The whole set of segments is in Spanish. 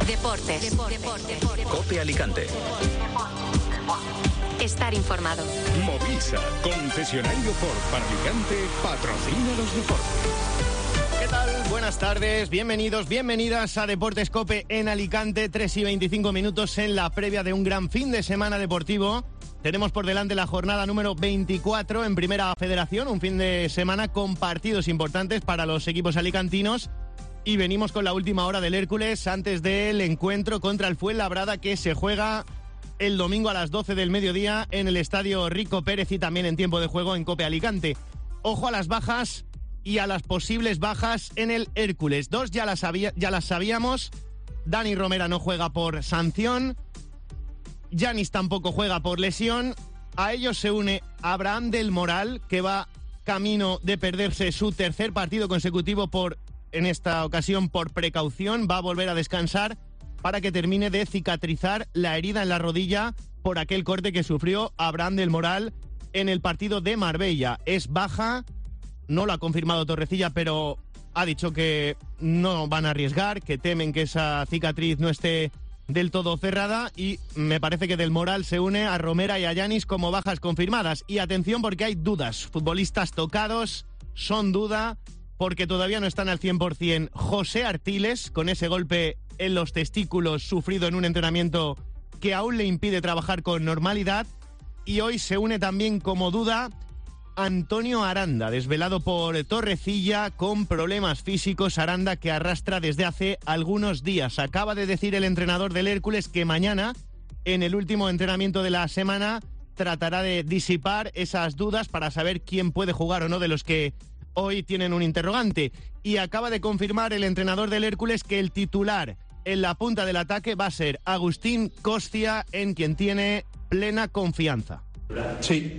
Deportes. COPE Alicante. Estar informado. Movisa, concesionario Ford para Alicante, patrocina los deportes. ¿Qué tal? Buenas tardes, bienvenidos, bienvenidas a Deportes COPE en Alicante, 3:25 en la previa de un gran fin de semana deportivo. Tenemos por delante la jornada número 24 en Primera Federación, un fin de semana con partidos importantes para los equipos alicantinos. Y venimos con la última hora del Hércules antes del encuentro contra el Fuenlabrada, que se juega el domingo a las 12 del mediodía en el estadio Rico Pérez y también en tiempo de juego en COPE Alicante. Ojo a las bajas y a las posibles bajas en el Hércules. Dos ya las sabíamos. Dani Romera no juega por sanción. Yanis tampoco juega por lesión. A ellos se une Abraham del Moral, que va camino de perderse su tercer partido consecutivo en esta ocasión por precaución. Va a volver a descansar para que termine de cicatrizar la herida en la rodilla por aquel corte que sufrió Abraham del Moral en el partido de Marbella. Es baja, no lo ha confirmado Torrecilla, pero ha dicho que no van a arriesgar, que temen que esa cicatriz no esté del todo cerrada, y me parece que del Moral se une a Romera y a Yanis como bajas confirmadas. Y atención, porque hay dudas, futbolistas tocados son duda, porque todavía no están al 100%. José Artiles, con ese golpe en los testículos sufrido en un entrenamiento que aún le impide trabajar con normalidad. Y hoy se une también como duda Antonio Aranda, desvelado por Torrecilla con problemas físicos. Aranda, que arrastra desde hace algunos días. Acaba de decir el entrenador del Hércules que mañana, en el último entrenamiento de la semana, tratará de disipar esas dudas para saber quién puede jugar o no de los que hoy tienen un interrogante. Y acaba de confirmar el entrenador del Hércules que el titular en la punta del ataque va a ser Agustín Costia, en quien tiene plena confianza. Sí,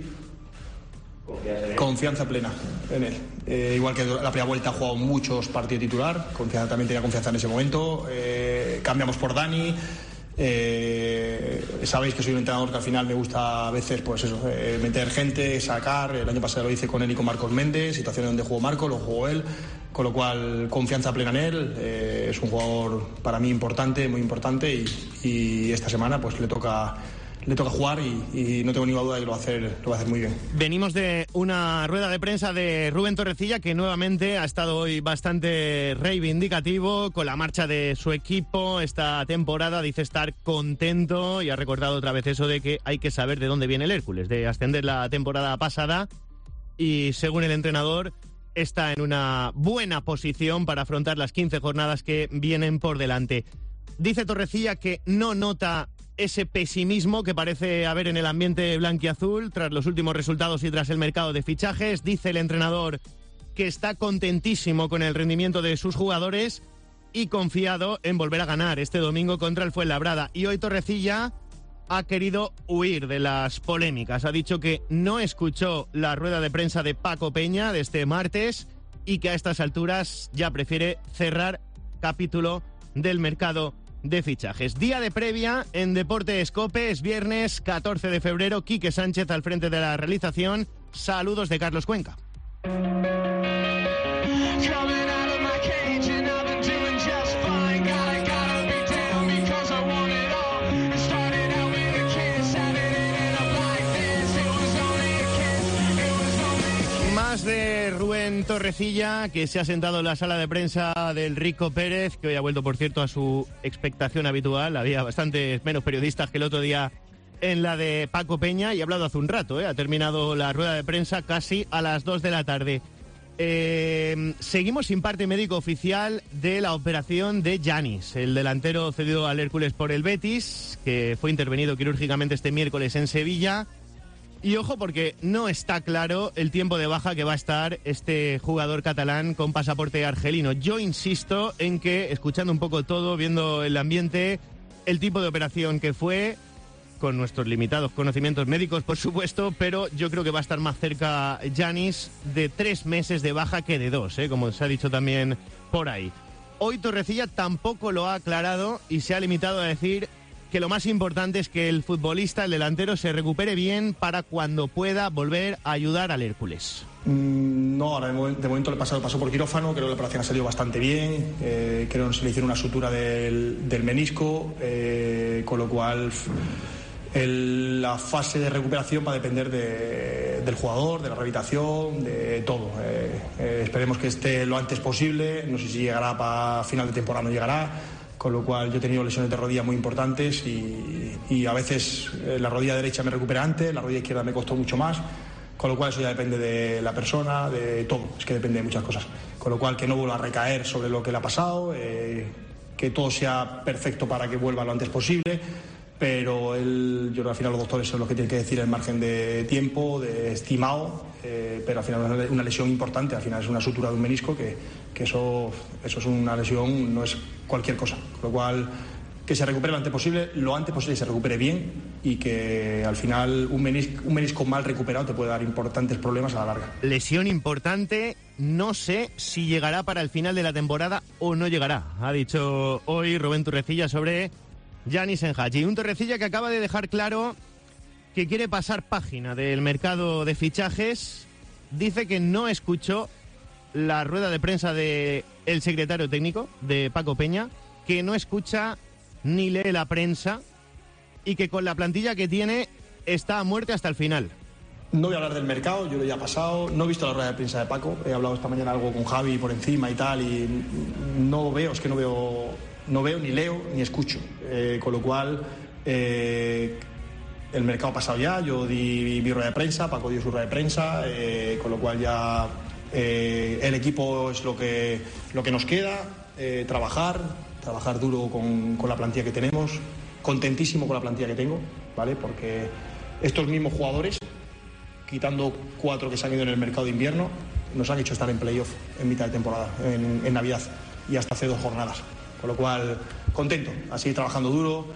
confianza plena en él. Igual que la primera vuelta ha jugado muchos partidos titular, también tenía confianza en ese momento. Cambiamos por Dani. Sabéis que soy un entrenador que al final me gusta a veces meter gente, sacar. El año pasado lo hice con él y con Marcos Méndez, situaciones donde jugó Marco, lo jugó él, con lo cual confianza plena en él. Es un jugador para mí importante, muy importante, y esta semana pues le toca jugar y no tengo ninguna duda de que lo va a hacer muy bien. Venimos de una rueda de prensa de Rubén Torrecilla, que nuevamente ha estado hoy bastante reivindicativo con la marcha de su equipo esta temporada. Dice estar contento y ha recordado otra vez eso de que hay que saber de dónde viene el Hércules, de ascender la temporada pasada, y según el entrenador está en una buena posición para afrontar las 15 jornadas que vienen por delante. Dice Torrecilla que no nota ese pesimismo que parece haber en el ambiente blanquiazul tras los últimos resultados y tras el mercado de fichajes. Dice el entrenador que está contentísimo con el rendimiento de sus jugadores y confiado en volver a ganar este domingo contra el Fuenlabrada. Y hoy Torrecilla ha querido huir de las polémicas. Ha dicho que no escuchó la rueda de prensa de Paco Peña de este martes y que a estas alturas ya prefiere cerrar capítulo del mercado de fichajes. Día de previa en Deportes COPE, es viernes 14 de febrero, Quique Sánchez al frente de la realización. Saludos de Carlos Cuenca. Más de Rubén Torrecilla, que se ha sentado en la sala de prensa del Rico Pérez, que hoy ha vuelto, por cierto, a su expectación habitual. Había bastantes menos periodistas que el otro día en la de Paco Peña, y ha hablado hace un rato, ha terminado la rueda de prensa casi a las 2 de la tarde. Seguimos sin parte médico oficial de la operación de Yanis, el delantero cedido al Hércules por el Betis, que fue intervenido quirúrgicamente este miércoles en Sevilla. Y ojo, porque no está claro el tiempo de baja que va a estar este jugador catalán con pasaporte argelino. Yo insisto en que, escuchando un poco todo, viendo el ambiente, el tipo de operación que fue, con nuestros limitados conocimientos médicos, por supuesto, pero yo creo que va a estar más cerca Yanis de 3 meses de baja que de 2, como se ha dicho también por ahí. Hoy Torrecilla tampoco lo ha aclarado y se ha limitado a decir que lo más importante es que el futbolista, el delantero, se recupere bien para cuando pueda volver a ayudar al Hércules. No, ahora de momento le pasó por quirófano, creo que la operación ha salido bastante bien, creo que se le hicieron una sutura del menisco, con lo cual la fase de recuperación va a depender del jugador, de la rehabilitación, de todo. Esperemos que esté lo antes posible, no sé si llegará para final de temporada, no llegará, con lo cual yo he tenido lesiones de rodilla muy importantes y a veces la rodilla derecha me recupera antes, la rodilla izquierda me costó mucho más, con lo cual eso ya depende de la persona, de todo, es que depende de muchas cosas, con lo cual que no vuelva a recaer sobre lo que le ha pasado, que todo sea perfecto para que vuelva lo antes posible, pero yo creo que al final los doctores son los que tienen que decir el margen de tiempo, de estimado, pero al final es una lesión importante, al final es una sutura de un menisco, que eso es una lesión, no es cualquier cosa, con lo cual que se recupere lo antes posible y se recupere bien, y que al final un menisco mal recuperado te puede dar importantes problemas a la larga. Lesión importante, no sé si llegará para el final de la temporada o no llegará, ha dicho hoy Rubén Torrecilla sobre Yanis Enhaji. Un Torrecilla que acaba de dejar claro que quiere pasar página del mercado de fichajes. Dice que no escuchó la rueda de prensa del secretario técnico, de Paco Peña, que no escucha ni lee la prensa y que con la plantilla que tiene está a muerte hasta el final. No voy a hablar del mercado, yo lo ya he pasado, no he visto la rueda de prensa de Paco, he hablado esta mañana algo con Javi por encima y tal, y no veo ni leo ni escucho, con lo cual el mercado ha pasado ya, yo di mi rueda de prensa, Paco dio su rueda de prensa, con lo cual ya el equipo es lo que nos queda, trabajar duro con la plantilla que tenemos, contentísimo con la plantilla que tengo, ¿vale? Porque estos mismos jugadores, quitando 4 que se han ido en el mercado de invierno, nos han hecho estar en playoff en mitad de temporada, en Navidad, y hasta hace 2 jornadas. Con lo cual, contento, a seguir trabajando duro.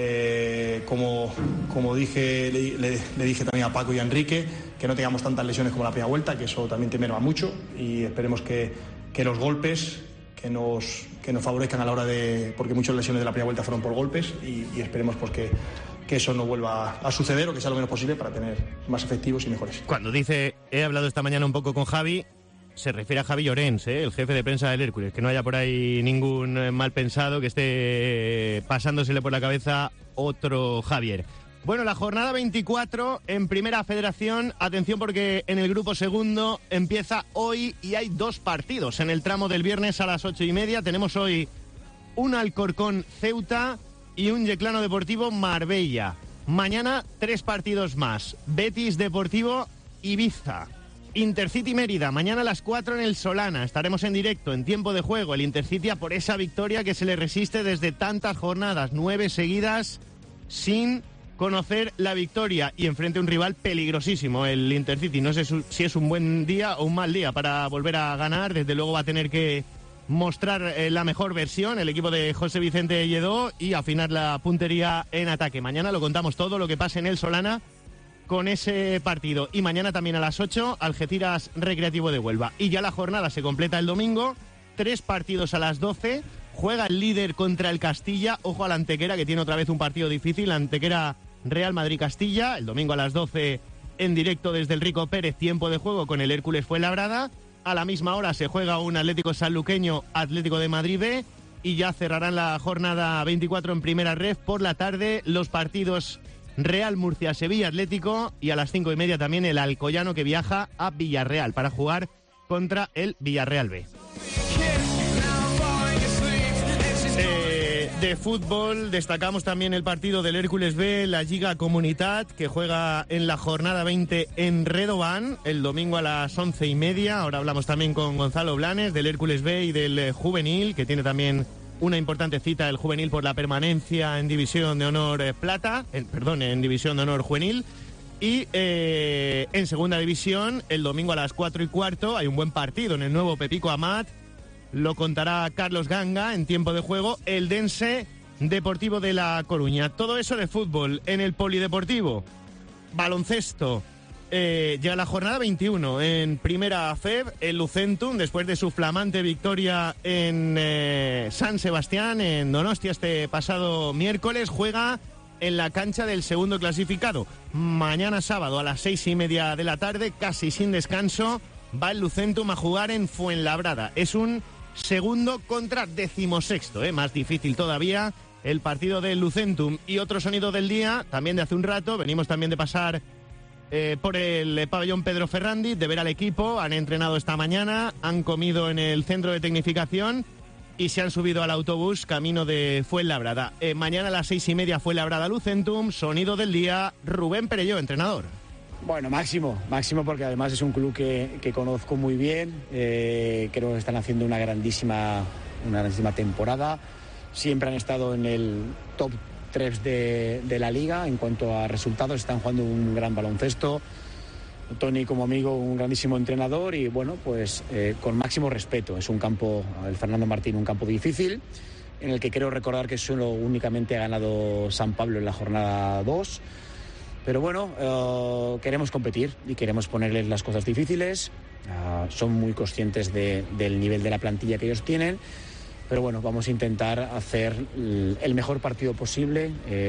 Como dije, le dije también a Paco y a Enrique que no tengamos tantas lesiones como la primera vuelta, que eso también te merma mucho, y esperemos que los golpes que nos favorezcan a la hora de... porque muchas lesiones de la primera vuelta fueron por golpes, y esperemos pues que eso no vuelva a suceder, o que sea lo menos posible, para tener más efectivos y mejores. Cuando dice, he hablado esta mañana un poco con Javi, se refiere a Javi Llorens, el jefe de prensa del Hércules, que no haya por ahí ningún mal pensado que esté pasándosele por la cabeza otro Javier. Bueno, la jornada 24 en Primera Federación, atención porque en el grupo segundo empieza hoy y hay 2 partidos. En el tramo del viernes a las 8:30 tenemos hoy un Alcorcón Ceuta y un Yeclano Deportivo Marbella. Mañana 3 partidos más, Betis Deportivo Ibiza. Intercity Mérida, mañana a las 4 en el Solana. Estaremos en directo, en tiempo de juego, el Intercity a por esa victoria que se le resiste desde tantas jornadas, 9 seguidas sin conocer la victoria, y enfrente a un rival peligrosísimo, el Intercity. No sé si es un buen día o un mal día para volver a ganar. Desde luego va a tener que mostrar la mejor versión el equipo de José Vicente Lledó y afinar la puntería en ataque. Mañana lo contamos todo, lo que pase en el Solana con ese partido. Y mañana también a las 8, Algeciras Recreativo de Huelva. Y ya la jornada se completa el domingo, 3 partidos a las 12. Juega el líder contra el Castilla. Ojo a la Antequera, que tiene otra vez un partido difícil. La Antequera Real Madrid-Castilla, el domingo a las 12 en directo desde el Rico Pérez, tiempo de juego con el Hércules Fuenlabrada. A la misma hora se juega un Atlético Sanluqueño Atlético de Madrid B, y ya cerrarán la jornada 24 en Primera Ref por la tarde los partidos Real Murcia Sevilla Atlético, y a las 5:30 también el Alcoyano, que viaja a Villarreal para jugar contra el Villarreal B. De fútbol destacamos también el partido del Hércules B, la Lliga Comunitat, que juega en la jornada 20 en Redován el domingo a las 11:30. Ahora hablamos también con Gonzalo Blanes del Hércules B y del Juvenil, que tiene también una importante cita el Juvenil por la permanencia en División de Honor Plata, en División de Honor Juvenil. Y en Segunda División, el domingo a las 4:15, hay un buen partido en el nuevo Pepico Amat. Lo contará Carlos Ganga en tiempo de juego, el Dense Deportivo de La Coruña. Todo eso de fútbol. En el polideportivo, baloncesto, llega la jornada 21 en Primera FEB. El Lucentum, después de su flamante victoria en San Sebastián, en Donostia, este pasado miércoles, juega en la cancha del segundo clasificado. Mañana sábado a las 6:30 de la tarde, casi sin descanso, va el Lucentum a jugar en Fuenlabrada. Es un segundo contra 16º, más difícil todavía el partido del Lucentum. Y otro sonido del día, también de hace un rato, venimos también de pasar por el pabellón Pedro Ferrandi, de ver al equipo. Han entrenado esta mañana, han comido en el centro de tecnificación y se han subido al autobús camino de Fuenlabrada. Mañana a las 6:30 Fuenlabrada Lucentum. Sonido del día, Rubén Perelló, entrenador. Bueno, máximo, porque además es un club que conozco muy bien. Creo que están haciendo una grandísima temporada. Siempre han estado en el top 3 de la liga en cuanto a resultados. Están jugando un gran baloncesto. Tony, como amigo, un grandísimo entrenador y bueno, pues con máximo respeto. Es un campo, el Fernando Martín, un campo difícil en el que quiero recordar que solo únicamente ha ganado San Pablo en la jornada 2. Pero bueno, queremos competir y queremos ponerles las cosas difíciles. Son muy conscientes del nivel de la plantilla que ellos tienen. Pero bueno, vamos a intentar hacer el mejor partido posible,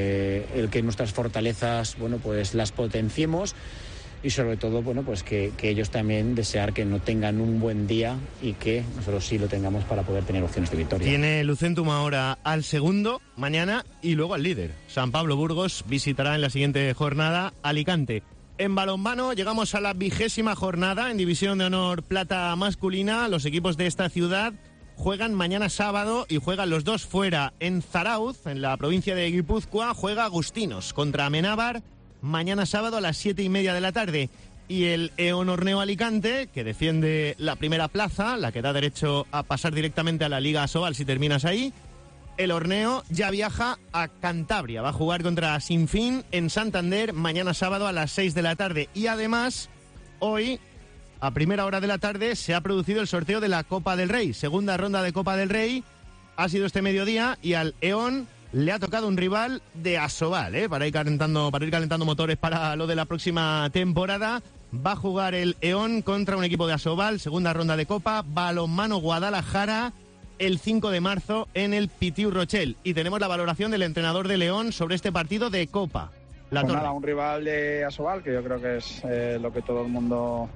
el que nuestras fortalezas, bueno, pues las potenciemos y sobre todo, bueno, pues que ellos también desear que no tengan un buen día y que nosotros sí lo tengamos para poder tener opciones de victoria. Tiene Lucentum ahora al segundo mañana y luego al líder. San Pablo Burgos visitará en la siguiente jornada Alicante. En balonmano llegamos a la 20ª jornada en División de Honor Plata masculina. Los equipos de esta ciudad juegan mañana sábado y juegan los dos fuera. En Zarauz, en la provincia de Guipúzcoa, juega Agustinos contra Amenábar mañana sábado a las 7:30 de la tarde. Y el EON Orneo Alicante, que defiende la primera plaza, la que da derecho a pasar directamente a la Liga Asobal si terminas ahí, el Orneo ya viaja a Cantabria. Va a jugar contra Sinfín en Santander mañana sábado a las 6 de la tarde. Y además, hoy, a primera hora de la tarde, se ha producido el sorteo de la Copa del Rey. Segunda ronda de Copa del Rey ha sido este mediodía y al EON le ha tocado un rival de Asobal, para ir calentando motores para lo de la próxima temporada. Va a jugar el EON contra un equipo de Asobal, segunda ronda de Copa, Balonmano Guadalajara, el 5 de marzo en el Pitiu Rochelle. Y tenemos la valoración del entrenador de León sobre este partido de Copa. Pues nada, un rival de Asobal que yo creo que es lo que todo el mundo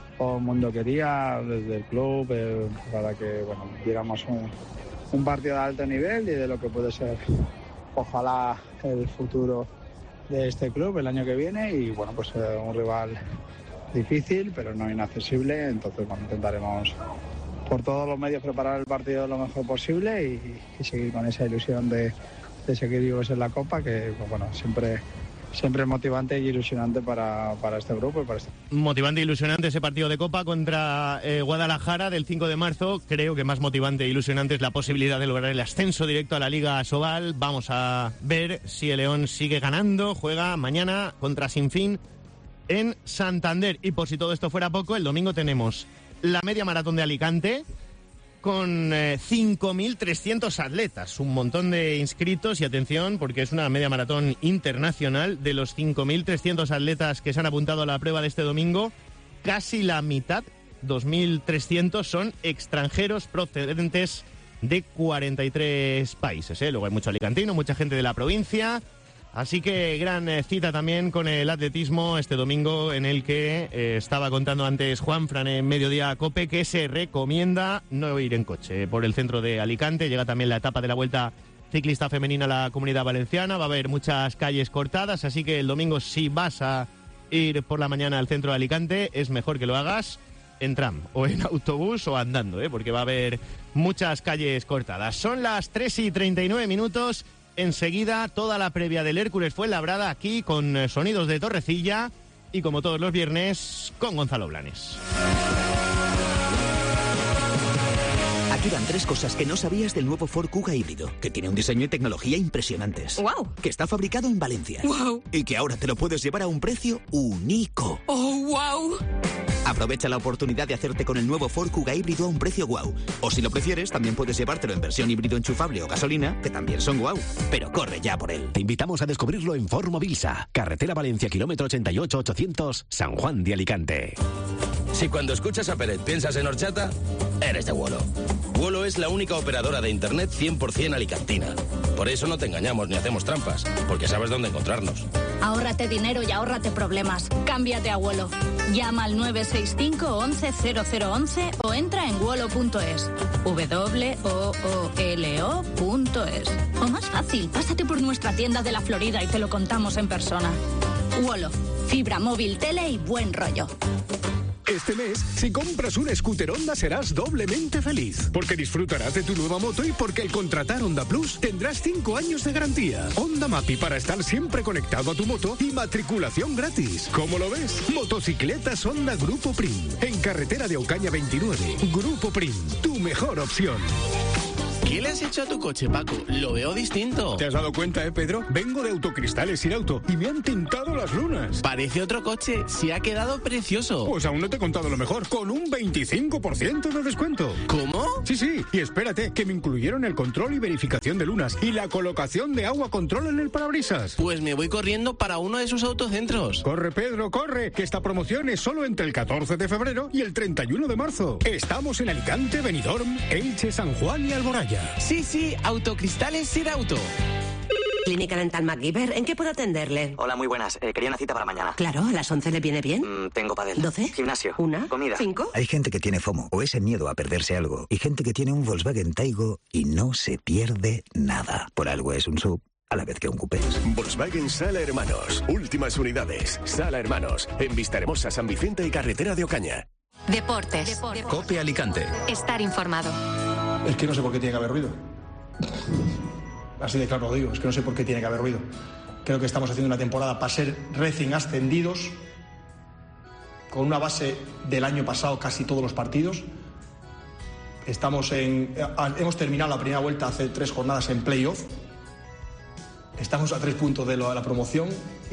quería desde el club, para que diéramos un partido de alto nivel y de lo que puede ser, ojalá, el futuro de este club el año que viene. Y bueno, pues un rival difícil pero no inaccesible, entonces intentaremos por todos los medios preparar el partido lo mejor posible y seguir con esa ilusión de seguir vivos en la Copa, que siempre es motivante y ilusionante para este grupo y para este. Motivante e ilusionante ese partido de Copa contra Guadalajara del 5 de marzo. Creo que más motivante e ilusionante es la posibilidad de lograr el ascenso directo a la Liga Asobal. Vamos a ver si el León sigue ganando. Juega mañana contra Sinfín en Santander. Y por si todo esto fuera poco, el domingo tenemos la media maratón de Alicante con 5.300 atletas, un montón de inscritos. Y atención, porque es una media maratón internacional. De los 5.300 atletas que se han apuntado a la prueba de este domingo, casi la mitad, 2.300, son extranjeros procedentes de 43 países. Luego hay mucho alicantino, mucha gente de la provincia. Así que gran cita también con el atletismo este domingo, en el que estaba contando antes Juanfran en Mediodía Cope que se recomienda no ir en coche por el centro de Alicante. Llega también la etapa de la Vuelta Ciclista Femenina a la Comunidad Valenciana. Va a haber muchas calles cortadas, así que el domingo, si vas a ir por la mañana al centro de Alicante, es mejor que lo hagas en tram o en autobús o andando, porque va a haber muchas calles cortadas. Son las 3:39. Enseguida, toda la previa del Hércules Fuenlabrada aquí con sonidos de Torrecilla y, como todos los viernes, con Gonzalo Blanes. Aquí van 3 cosas que no sabías del nuevo Ford Kuga híbrido, que tiene un diseño y tecnología impresionantes. ¡Wow! Que está fabricado en Valencia. ¡Wow! Y que ahora te lo puedes llevar a un precio único. ¡Oh, wow! Aprovecha la oportunidad de hacerte con el nuevo Ford Kuga híbrido a un precio guau. O si lo prefieres, también puedes llevártelo en versión híbrido enchufable o gasolina, que también son guau. Pero corre ya por él. Te invitamos a descubrirlo en Ford Mobilsa, carretera Valencia, kilómetro 88-800, San Juan de Alicante. Si cuando escuchas a Pérez piensas en horchata, eres de Wolo. Wolo es la única operadora de internet 100% alicantina. Por eso no te engañamos ni hacemos trampas, porque sabes dónde encontrarnos. Ahórrate dinero y ahórrate problemas. Cámbiate a Wolo. Llama al 965 11 0011 o entra en wolo.es. WOOLO.es. O más fácil, pásate por nuestra tienda de la Florida y te lo contamos en persona. Wolo. Fibra móvil, tele y buen rollo. Este mes, si compras un scooter Honda serás doblemente feliz, porque disfrutarás de tu nueva moto y porque al contratar Honda Plus tendrás 5 años de garantía. Honda Mapi para estar siempre conectado a tu moto y matriculación gratis. ¿Cómo lo ves? Motocicletas Honda Grupo Prim, en carretera de Ocaña 29. Grupo Prim, tu mejor opción. ¿Qué le has hecho a tu coche, Paco? Lo veo distinto. ¿Te has dado cuenta, Pedro? Vengo de Autocristales Sin Auto y me han tintado las lunas. Parece otro coche. Se ha quedado precioso. Pues aún no te he contado lo mejor. Con un 25% de descuento. ¿Cómo? Sí. Y espérate, que me incluyeron el control y verificación de lunas y la colocación de agua control en el parabrisas. Pues me voy corriendo para uno de sus autocentros. Corre, Pedro, corre, que esta promoción es solo entre el 14 de febrero y el 31 de marzo. Estamos en Alicante, Benidorm, Elche, San Juan y Alboraya. Sí, Autocristales Sin Auto. Clínica Dental MacGyver, ¿en qué puedo atenderle? Hola, muy buenas. Quería una cita para mañana. Claro, ¿a las 11 le viene bien? Tengo pádel. 12. Gimnasio. 1. Comida. 5. Hay gente que tiene FOMO, o ese miedo a perderse algo, y gente que tiene un Volkswagen Taigo y no se pierde nada. Por algo es un SUV, a la vez que un coupé. Volkswagen Sala Hermanos. Últimas unidades. Sala Hermanos. En Vistahermosa, San Vicente y carretera de Ocaña. Deportes. COPE Alicante. Estar informado. Es que no sé por qué tiene que haber ruido. Así de claro lo digo, es que no sé por qué tiene que haber ruido. Creo que estamos haciendo una temporada para ser recién ascendidos, con una base del año pasado casi todos los partidos. Hemos terminado la primera vuelta hace 3 jornadas en playoff. Estamos a 3 puntos de la promoción.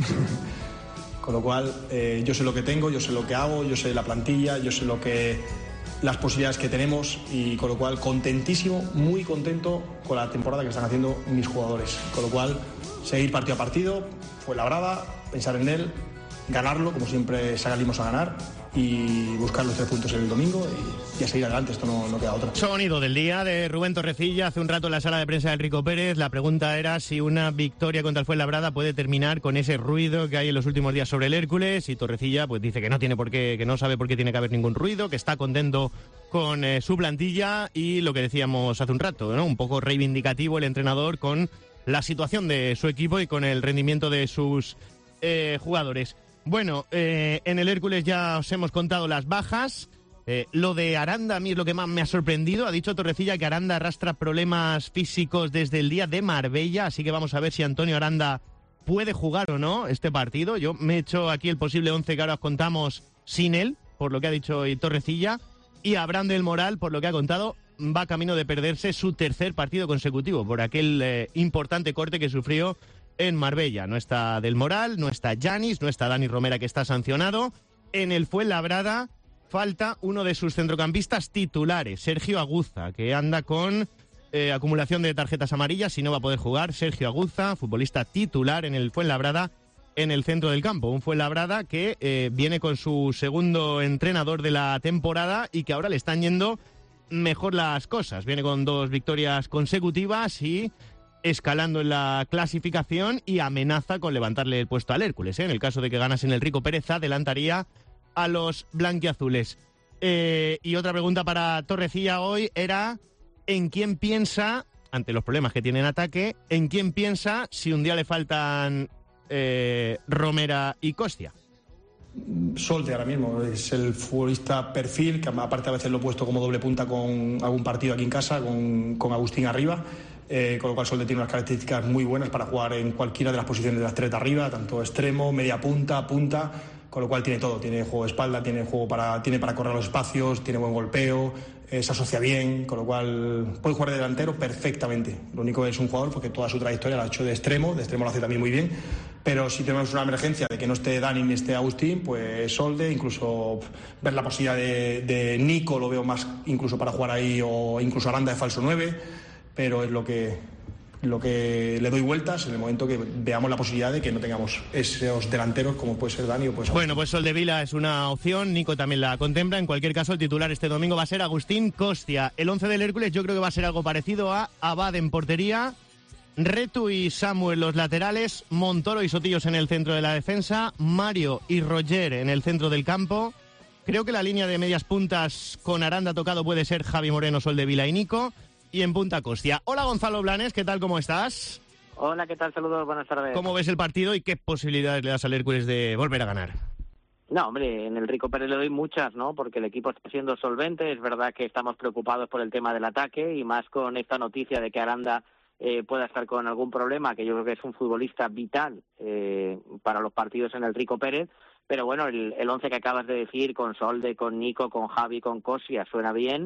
Con lo cual, yo sé lo que tengo, yo sé lo que hago, yo sé la plantilla, yo sé las posibilidades que tenemos, y con lo cual contentísimo, muy contento con la temporada que están haciendo mis jugadores. Con lo cual, seguir partido a partido, Fuenlabrada, pensar en él, ganarlo, como siempre salimos a ganar, y buscar los 3 puntos el domingo y a seguir adelante. Esto no queda otra. Sonido del día de Rubén Torrecilla hace un rato en la sala de prensa del Rico Pérez. La pregunta era si una victoria contra el Fuenlabrada puede terminar con ese ruido que hay en los últimos días sobre el Hércules, y Torrecilla pues dice que no tiene por qué, que no sabe por qué tiene que haber ningún ruido, que está contento con su plantilla, y lo que decíamos hace un rato, ¿no? Un poco reivindicativo el entrenador con la situación de su equipo y con el rendimiento de sus jugadores. Bueno, en el Hércules ya os hemos contado las bajas. Lo de Aranda a mí es lo que más me ha sorprendido. Ha dicho Torrecilla que Aranda arrastra problemas físicos desde el día de Marbella, así que vamos a ver si Antonio Aranda puede jugar o no este partido. Yo me he hecho aquí el posible 11 que ahora os contamos sin él, por lo que ha dicho Torrecilla, y Abraham del Moral, por lo que ha contado, va camino de perderse su 3er partido consecutivo por aquel importante corte que sufrió en Marbella. No está Del Moral, no está Yanis, no está Dani Romera, que está sancionado. En el Fuenlabrada falta uno de sus centrocampistas titulares, Sergio Aguza, que anda con acumulación de tarjetas amarillas y no va a poder jugar. Sergio Aguza, futbolista titular en el Fuenlabrada, en el centro del campo. Un Fuenlabrada que viene con su segundo entrenador de la temporada y que ahora le están yendo mejor las cosas. Viene con 2 victorias consecutivas y escalando en la clasificación, y amenaza con levantarle el puesto al Hércules. En el caso de que ganase en el Rico Pérez, adelantaría a los blanquiazules. Y otra pregunta para Torrecilla hoy era ¿en quién piensa, ante los problemas que tiene en ataque, en quién piensa si un día le faltan Romera y Costia? Solte ahora mismo es el futbolista perfil, que aparte a veces lo he puesto como doble punta con algún partido aquí en casa, con Agustín arriba. Con lo cual Solte tiene unas características muy buenas para jugar en cualquiera de las posiciones de las 3 de arriba, tanto extremo, media punta, con lo cual tiene todo, tiene juego de espalda, tiene para correr los espacios, tiene buen golpeo, se asocia bien, con lo cual puede jugar de delantero perfectamente. Lo único es un jugador porque toda su trayectoria lo ha hecho de extremo lo hace también muy bien, pero si tenemos una emergencia de que no esté Dani ni esté Agustín, pues Solde, incluso ver la posibilidad de Nico lo veo más incluso para jugar ahí, o incluso Aranda de falso 9, pero es lo que le doy vueltas en el momento que veamos la posibilidad de que no tengamos esos delanteros como puede ser Dani o puede ser... Bueno, pues Soldevila es una opción, Nico también la contempla. En cualquier caso, el titular este domingo va a ser Agustín Costia. El 11 del Hércules yo creo que va a ser algo parecido a Abad en portería, Retu y Samuel los laterales, Montoro y Sotillos en el centro de la defensa, Mario y Roger en el centro del campo. Creo que la línea de medias puntas con Aranda tocado puede ser Javi Moreno, Soldevila y Nico. Y en punta Costia. Hola Gonzalo Blanes, ¿qué tal? ¿Cómo estás? Hola, ¿qué tal? Saludos, buenas tardes. ¿Cómo ves el partido y qué posibilidades le das al Hércules de volver a ganar? No, hombre, en el Rico Pérez le doy muchas, ¿no? Porque el equipo está siendo solvente. Es verdad que estamos preocupados por el tema del ataque y más con esta noticia de que Aranda pueda estar con algún problema, que yo creo que es un futbolista vital para los partidos en el Rico Pérez. Pero bueno, el 11 que acabas de decir, con Solde, con Nico, con Javi, con Costia, suena bien.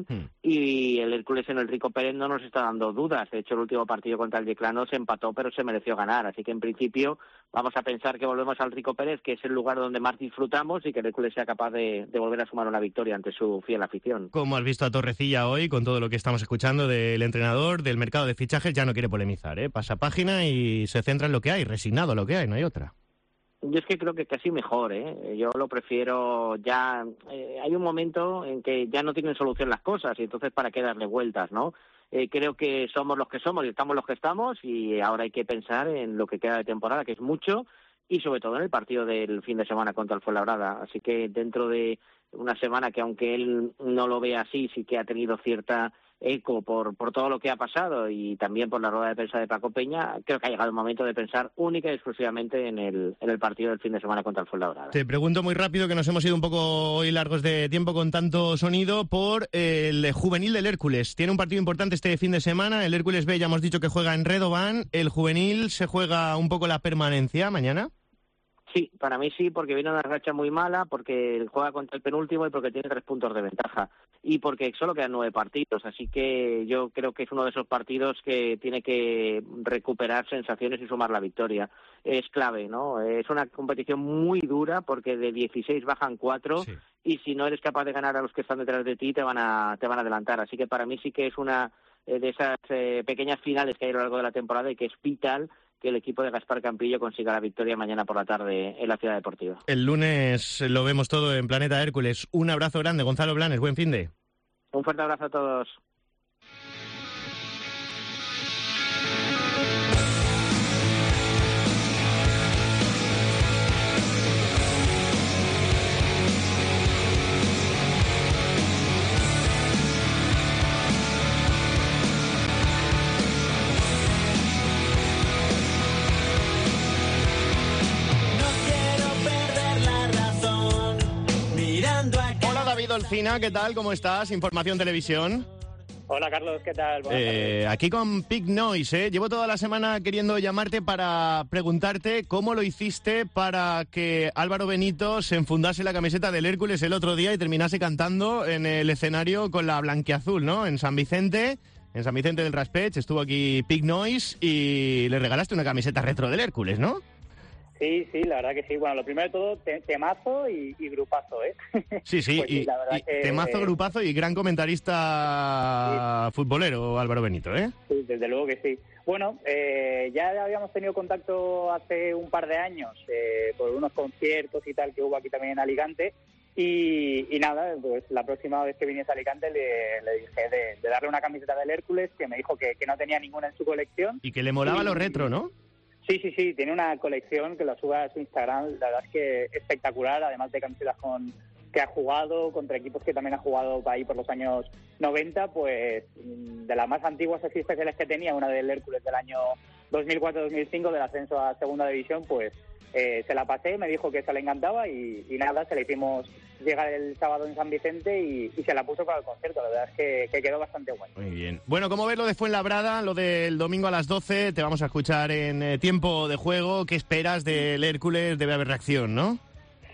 Y el Hércules en el Rico Pérez no nos está dando dudas. De hecho, el último partido contra el Yeclano se empató, pero se mereció ganar. Así que, en principio, vamos a pensar que volvemos al Rico Pérez, que es el lugar donde más disfrutamos, y que el Hércules sea capaz de volver a sumar una victoria ante su fiel afición. ¿Cómo has visto a Torrecilla hoy, con todo lo que estamos escuchando del entrenador, del mercado de fichajes? Ya no quiere polemizar, ¿eh? Pasa página y se centra en lo que hay, resignado a lo que hay, no hay otra. Yo es que creo que casi mejor, yo lo prefiero ya. Hay un momento en que ya no tienen solución las cosas y entonces ¿para qué darle vueltas, no? Creo que somos los que somos y estamos los que estamos, y ahora hay que pensar en lo que queda de temporada, que es mucho, y sobre todo en el partido del fin de semana contra el Fuenlabrada. Así que dentro de una semana que, aunque él no lo vea así, sí que ha tenido cierta eco por todo lo que ha pasado y también por la rueda de prensa de Paco Peña, creo que ha llegado el momento de pensar única y exclusivamente en el partido del fin de semana contra el Fuenlabrada. Te pregunto muy rápido, que nos hemos ido un poco hoy largos de tiempo con tanto sonido, por el juvenil del Hércules. Tiene un partido importante este fin de semana, el Hércules B ya hemos dicho que juega en Redován, el juvenil se juega un poco la permanencia mañana. Sí, para mí sí, porque viene una racha muy mala, porque juega contra el penúltimo y porque tiene 3 puntos de ventaja. Y porque solo quedan 9 partidos, así que yo creo que es uno de esos partidos que tiene que recuperar sensaciones y sumar la victoria. Es clave, ¿no? Es una competición muy dura, porque de 16 bajan 4, sí. Y si no eres capaz de ganar a los que están detrás de ti, te van a adelantar. Así que para mí sí que es una de esas pequeñas finales que hay a lo largo de la temporada y que es vital que el equipo de Gaspar Campillo consiga la victoria mañana por la tarde en la Ciudad Deportiva. El lunes lo vemos todo en Planeta Hércules. Un abrazo grande, Gonzalo Blanes, buen finde. Un fuerte abrazo a todos. Olcina, ¿qué tal? ¿Cómo estás? Información Televisión. Hola Carlos, ¿qué tal? Aquí con Big Noise, Llevo toda la semana queriendo llamarte para preguntarte cómo lo hiciste para que Álvaro Benito se enfundase la camiseta del Hércules el otro día y terminase cantando en el escenario con la blanquiazul, ¿no? En San Vicente del Raspech, estuvo aquí Big Noise y le regalaste una camiseta retro del Hércules, ¿no? Sí, la verdad que sí. Bueno, lo primero de todo, temazo y grupazo, ¿eh? Sí, pues sí, temazo, grupazo y gran comentarista futbolero Álvaro Benito, ¿eh? Sí, desde luego que sí. Bueno, ya habíamos tenido contacto hace un par de años por unos conciertos y tal que hubo aquí también en Alicante y nada, pues la próxima vez que viniese a Alicante le dije de darle una camiseta del Hércules, que me dijo que no tenía ninguna en su colección. Y que le molaba lo retro, ¿no? Sí, tiene una colección que la sube a su Instagram, la verdad es que espectacular, además de camisetas que ha jugado, contra equipos que también ha jugado ahí por los años 90, pues de las más antiguas así especiales que tenía, una del Hércules del año 2004-2005, del ascenso a Segunda División, pues se la pasé, me dijo que se le encantaba y nada, se le hicimos llegar el sábado en San Vicente y se la puso para el concierto. La verdad es que quedó bastante bueno. Muy bien. Bueno, ¿cómo ves lo de Fuenlabrada, lo del domingo a las 12? Te vamos a escuchar en tiempo de juego. ¿Qué esperas del Hércules? Debe haber reacción, ¿no?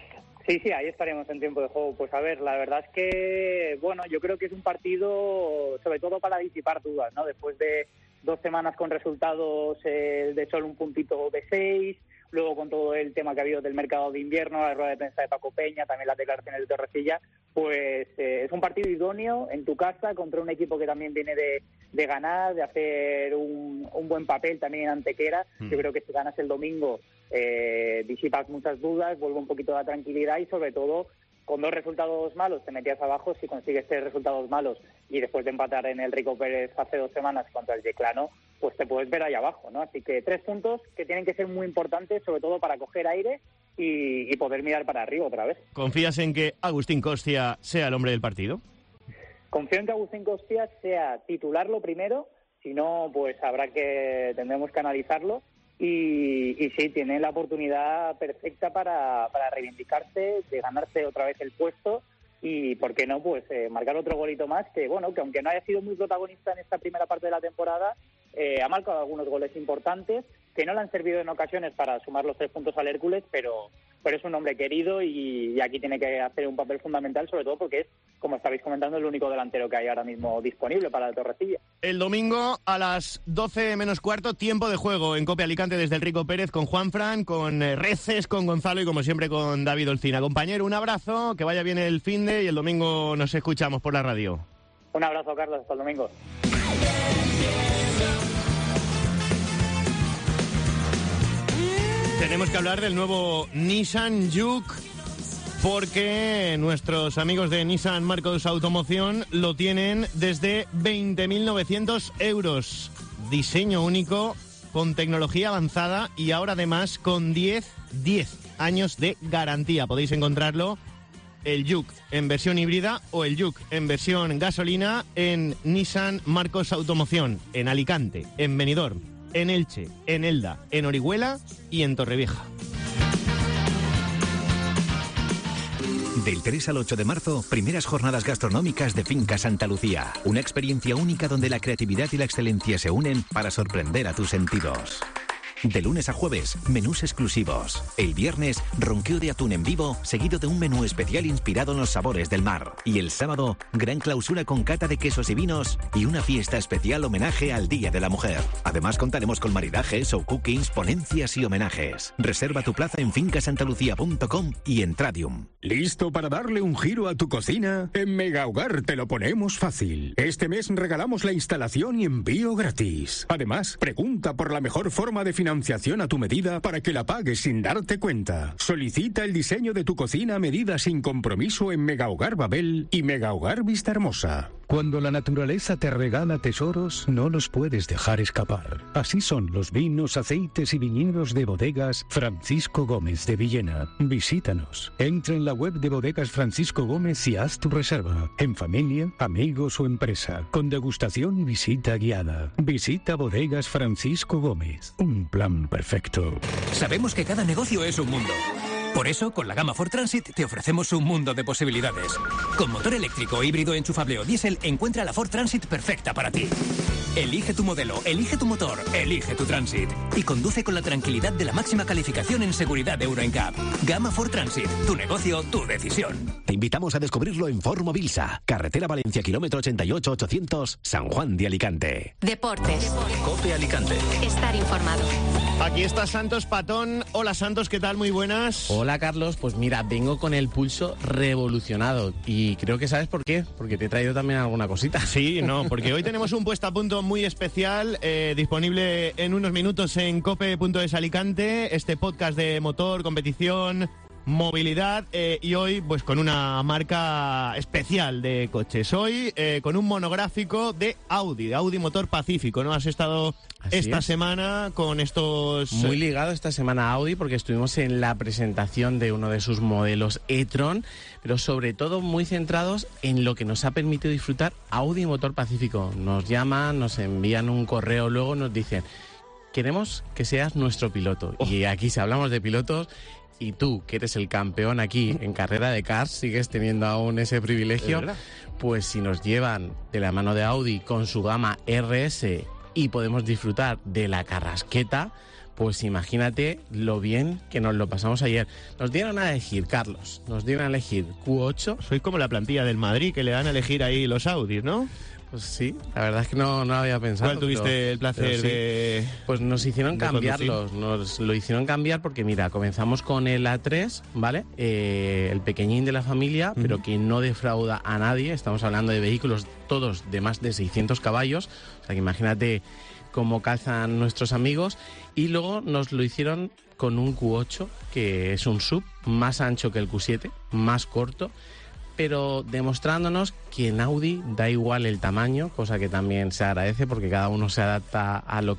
Sí, ahí estaremos en tiempo de juego. Pues a ver, la verdad es que, bueno, yo creo que es un partido sobre todo para disipar dudas, ¿no? Después de 2 semanas con resultados de solo un puntito de 6, luego con todo el tema que ha habido del mercado de invierno, la rueda de prensa de Paco Peña, también las declaraciones de Torrecilla, pues es un partido idóneo en tu casa contra un equipo que también viene de ganar, de hacer un buen papel también en Antequera. Yo creo que si ganas el domingo disipas muchas dudas, vuelve un poquito la tranquilidad y sobre todo con 2 resultados malos te metías abajo. Si consigues 3 resultados malos y después de empatar en el Rico Pérez hace 2 semanas contra el Yeclano, pues te puedes ver ahí abajo, ¿no? Así que 3 puntos que tienen que ser muy importantes, sobre todo para coger aire y poder mirar para arriba otra vez. ¿Confías en que Agustín Costia sea el hombre del partido? Confío en que Agustín Costia sea titular lo primero, si no, pues tendremos que analizarlo. Y sí, tiene la oportunidad perfecta para reivindicarse, de ganarse otra vez el puesto y, ¿por qué no?, pues marcar otro golito más que, bueno, que aunque no haya sido muy protagonista en esta primera parte de la temporada, ha marcado algunos goles importantes que no le han servido en ocasiones para sumar los 3 puntos al Hércules, pero es un hombre querido y aquí tiene que hacer un papel fundamental, sobre todo porque es, como estabais comentando, el único delantero que hay ahora mismo disponible para el Torrecilla. El domingo a las 12 menos cuarto, tiempo de juego en COPE Alicante desde el Rico Pérez con Juanfran, con Reces, con Gonzalo y como siempre con David Olcina. Compañero, un abrazo, que vaya bien el finde y el domingo nos escuchamos por la radio. Un abrazo, Carlos, hasta el domingo. Tenemos que hablar del nuevo Nissan Juke porque nuestros amigos de Nissan Marcos Automoción lo tienen desde 20.900 euros. Diseño único, con tecnología avanzada y ahora además con 10 años de garantía. Podéis encontrarlo, el Juke en versión híbrida o el Juke en versión gasolina en Nissan Marcos Automoción, en Alicante, en Benidorm, en Elche, en Elda, en Orihuela y en Torrevieja. Del 3 al 8 de marzo, primeras jornadas gastronómicas de Finca Santa Lucía. Una experiencia única donde la creatividad y la excelencia se unen para sorprender a tus sentidos. De lunes a jueves, menús exclusivos. El viernes, ronqueo de atún en vivo, seguido de un menú especial inspirado en los sabores del mar. Y el sábado, gran clausura con cata de quesos y vinos y una fiesta especial homenaje al Día de la Mujer. Además, contaremos con maridajes, show cookings, ponencias y homenajes. Reserva tu plaza en fincasantalucía.com y en Tradium. ¿Listo para darle un giro a tu cocina? En Mega Hogar te lo ponemos fácil. Este mes regalamos la instalación y envío gratis. Además, pregunta por la mejor forma de financiación a tu medida para que la pagues sin darte cuenta. Solicita el diseño de tu cocina a medida sin compromiso en Mega Hogar Babel y Mega Hogar Vista Hermosa. Cuando la naturaleza te regala tesoros, no los puedes dejar escapar. Así son los vinos, aceites y viñedos de Bodegas Francisco Gómez de Villena. Visítanos. Entra en la web de Bodegas Francisco Gómez y haz tu reserva. En familia, amigos o empresa. Con degustación y visita guiada. Visita Bodegas Francisco Gómez. Un plan perfecto. Sabemos que cada negocio es un mundo. Por eso, con la gama Ford Transit te ofrecemos un mundo de posibilidades. Con motor eléctrico, híbrido, enchufable o diésel, encuentra la Ford Transit perfecta para ti. Elige tu modelo, elige tu motor, elige tu Transit. Y conduce con la tranquilidad de la máxima calificación en seguridad de Euro NCAP. Gama Ford Transit, tu negocio, tu decisión. Te invitamos a descubrirlo en Formovilsa, carretera Valencia, kilómetro 88-800, San Juan de Alicante. Deportes. COPE Alicante. Estar informado. Aquí está Santos Patón. Hola Santos, ¿qué tal? Muy buenas. Hola Carlos, pues mira, vengo con el pulso revolucionado y creo que sabes por qué, porque te he traído también alguna cosita. Sí, no, porque hoy tenemos un puesto a punto muy especial, disponible en unos minutos en cope.es Alicante, este podcast de motor, competición, movilidad y hoy pues con una marca especial de coches. Hoy con un monográfico de Audi Motor Pacífico, ¿no? Has estado esta semana con estos... Muy ligado esta semana a Audi porque estuvimos en la presentación de uno de sus modelos e-tron, pero sobre todo muy centrados en lo que nos ha permitido disfrutar Audi Motor Pacífico. Nos llaman, nos envían un correo, luego nos dicen: queremos que seas nuestro piloto. Y aquí si hablamos de pilotos... Y tú, que eres el campeón aquí en carrera de cars, sigues teniendo aún ese privilegio, pues si nos llevan de la mano de Audi con su gama RS y podemos disfrutar de la Carrasqueta, pues imagínate lo bien que nos lo pasamos ayer. Nos dieron a elegir, Carlos, nos dieron a elegir Q8. Sois como la plantilla del Madrid, que le dan a elegir ahí los Audis, ¿no? Pues sí, la verdad es que no lo había pensado. ¿Cuál tuviste el placer de...? Pues nos hicieron cambiarlos, nos lo hicieron cambiar porque, mira, comenzamos con el A3, ¿vale? El pequeñín de la familia, pero que no defrauda a nadie. Estamos hablando de vehículos todos de más de 600 caballos, o sea que imagínate cómo calzan nuestros amigos. Y luego nos lo hicieron con un Q8, que es un sub más ancho que el Q7, más corto, pero demostrándonos que en Audi da igual el tamaño, cosa que también se agradece porque cada uno se adapta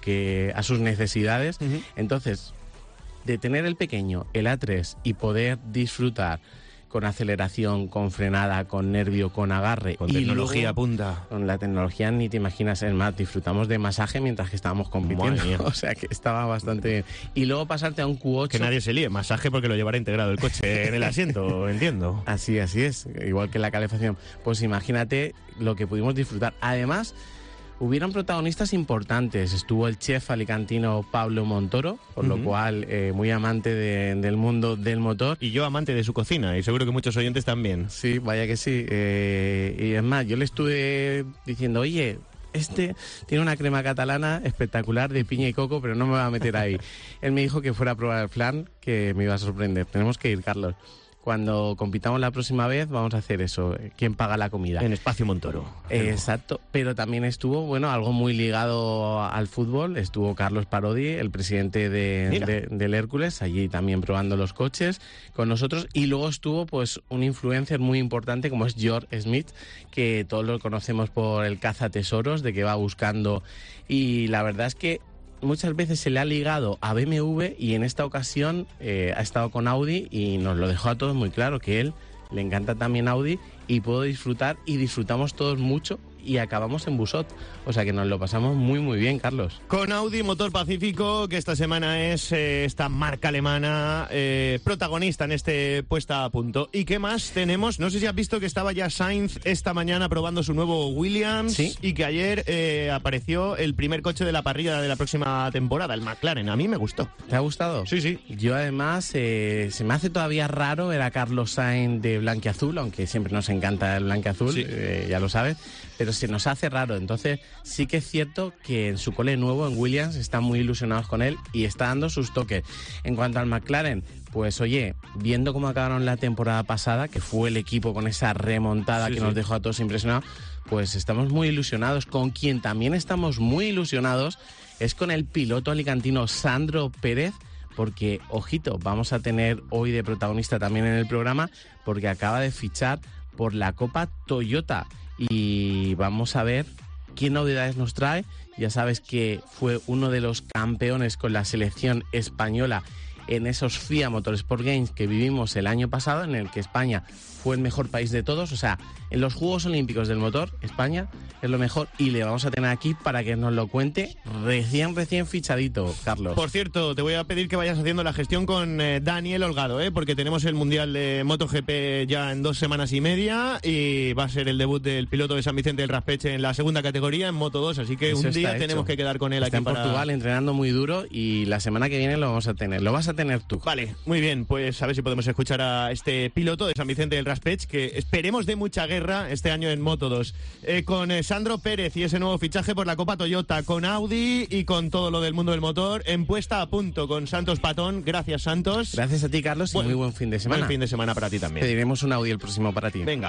a sus necesidades. Entonces, de tener el pequeño, el A3, y poder disfrutar con aceleración, con frenada, con nervio, con agarre. Con tecnología punta. Con la tecnología ni te imaginas. Es más, disfrutamos de masaje mientras que estábamos compitiendo. O sea que estaba bastante bien. Y luego pasarte a un Q8. Que nadie se líe, masaje porque lo llevará integrado el coche en el asiento, entiendo. Así es. Igual que la calefacción. Pues imagínate lo que pudimos disfrutar. Además, hubieron protagonistas importantes. Estuvo el chef alicantino Pablo Montoro, por lo cual muy amante del mundo del motor. Y yo amante de su cocina, y seguro que muchos oyentes también. Sí, vaya que sí. Y es más, yo le estuve diciendo, oye, este tiene una crema catalana espectacular de piña y coco, pero no me va a meter ahí. Él me dijo que fuera a probar el flan, que me iba a sorprender. Tenemos que ir, Carlos. Cuando compitamos la próxima vez vamos a hacer eso, ¿quién paga la comida? En Espacio Montoro. Exacto, pero también estuvo, bueno, algo muy ligado al fútbol, estuvo Carlos Parodi, el presidente del Hércules, allí también probando los coches con nosotros, y luego estuvo pues un influencer muy importante como es George Smith, que todos lo conocemos por el cazatesoros, de que va buscando, y la verdad es que muchas veces se le ha ligado a BMW y en esta ocasión ha estado con Audi y nos lo dejó a todos muy claro, que él le encanta también Audi y puedo disfrutar y disfrutamos todos mucho y acabamos en Busot. O sea que nos lo pasamos muy muy bien, Carlos. Con Audi Motor Pacífico, que esta semana es esta marca alemana protagonista en este puesta a punto. ¿Y qué más tenemos? No sé si has visto que estaba ya Sainz esta mañana probando su nuevo Williams. ¿Sí? Y que ayer apareció el primer coche de la parrilla de la próxima temporada, el McLaren. A mí me gustó. ¿Te ha gustado? Sí, sí. Yo además se me hace todavía raro ver a Carlos Sainz de blanquiazul, aunque siempre nos encanta el blanquiazul, sí. Ya lo sabes, pero se nos hace raro. Entonces sí que es cierto que en su cole nuevo, en Williams, están muy ilusionados con él y está dando sus toques. En cuanto al McLaren, pues oye, viendo cómo acabaron la temporada pasada, que fue el equipo con esa remontada que nos dejó a todos impresionados, pues estamos muy ilusionados. Con quien también estamos muy ilusionados es con el piloto alicantino Sandro Pérez, porque, ojito, vamos a tener hoy de protagonista también en el programa, porque acaba de fichar por la Copa Toyota y vamos a ver qué novedades nos trae. Ya sabes que fue uno de los campeones con la selección española en esos FIA Motorsport Games que vivimos el año pasado, en el que España fue el mejor país de todos. O sea, en los Juegos Olímpicos del motor, España es lo mejor, y le vamos a tener aquí para que nos lo cuente recién fichadito, Carlos. Por cierto, te voy a pedir que vayas haciendo la gestión con Daniel Holgado, porque tenemos el Mundial de MotoGP ya en 2 semanas y media y va a ser el debut del piloto de San Vicente del Raspeche en la segunda categoría, en Moto 2, así que eso un día tenemos que quedar con él está aquí en Portugal entrenando muy duro y la semana que viene lo vamos a tener. Lo vas a tener tú. Vale, muy bien, pues a ver si podemos escuchar a este piloto de San Vicente del Raspeche, que esperemos de mucha guerra este año en Moto 2. Con Sandro Pérez y ese nuevo fichaje por la Copa Toyota, con Audi y con todo lo del mundo del motor en puesta a punto con Santos Patón. Gracias, Santos. Gracias a ti, Carlos, y muy buen fin de semana. Buen fin de semana para ti también. Pediremos un Audi el próximo para ti. Venga.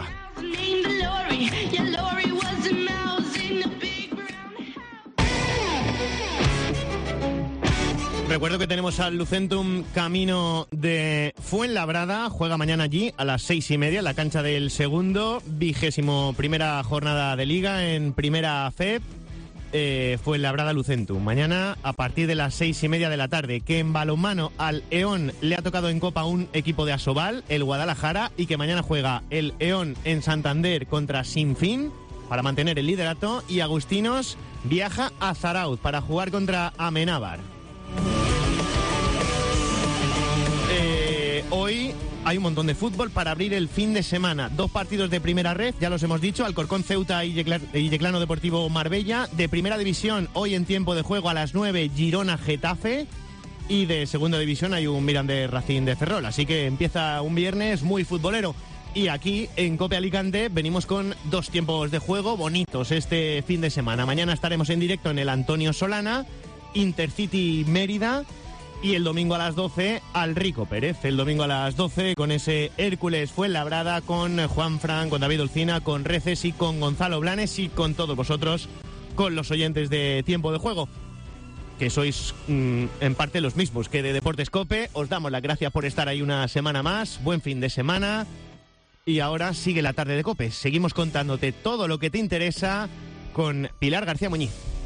Recuerdo que tenemos al Lucentum camino de Fuenlabrada. Juega mañana allí a las 6:30 en la cancha del segundo, 21ª jornada de Liga en Primera FEP. Fuenlabrada Lucentum. Mañana a partir de las 6:30 de la tarde. Que en balonmano al Eón le ha tocado en Copa un equipo de Asobal, el Guadalajara, y que mañana juega el Eón en Santander contra Sinfín para mantener el liderato, y Agustinos viaja a Zarauz para jugar contra Amenábar. Hoy hay un montón de fútbol para abrir el fin de semana. 2 partidos de primera red, ya los hemos dicho, Alcorcón Ceuta y Yeclano Deportivo Marbella. De primera división, hoy en tiempo de juego a las 9, Girona Getafe. Y de segunda división hay un Mirandés Racing de Ferrol. Así que empieza un viernes muy futbolero. Y aquí en COPE Alicante venimos con 2 tiempos de juego bonitos este fin de semana. Mañana estaremos en directo en el Antonio Solana, Intercity Mérida, y el domingo a las 12 al Rico Pérez. El domingo a las 12 con ese Hércules Fuenlabrada, con Juan Fran, con David Olcina, con Reces y con Gonzalo Blanes y con todos vosotros, con los oyentes de Tiempo de Juego, que sois en parte los mismos que de Deportes COPE. Os damos las gracias por estar ahí una semana más. Buen fin de semana. Y ahora sigue la tarde de COPE. Seguimos contándote todo lo que te interesa con Pilar García Muñiz.